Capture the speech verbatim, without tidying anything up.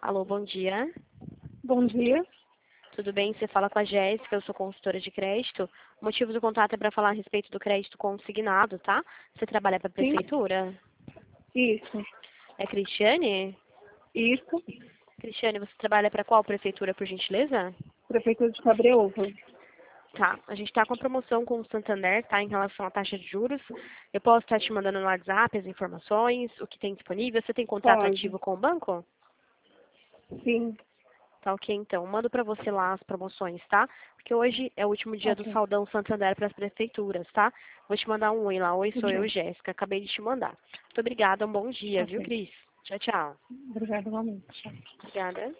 Alô, bom dia. Bom dia. Tudo bem? Você fala com a Jéssica, eu sou consultora de crédito. O motivo do contato é para falar a respeito do crédito consignado, tá? Você trabalha para a Sim, prefeitura? isso. É Cristiane? Isso. Cristiane, você trabalha para qual prefeitura, por gentileza? Prefeitura de Cabreúva. Tá, a gente está com a promoção com o Santander, tá? Em relação à taxa de juros. Eu posso estar te mandando no WhatsApp as informações, o que tem disponível. Você tem contrato Pode. ativo com o banco? Sim. Tá ok, então. Mando para você lá as promoções, tá? Porque hoje é o último dia do Ok. Saldão Santander para as prefeituras, tá? Vou te mandar um oi lá. Oi, Tudo sou eu, bem. Jéssica. Acabei de te mandar. Muito obrigada, um bom dia, viu, Ok. Cris? Tchau, tchau. Obrigada, igualmente. Tchau. Obrigada.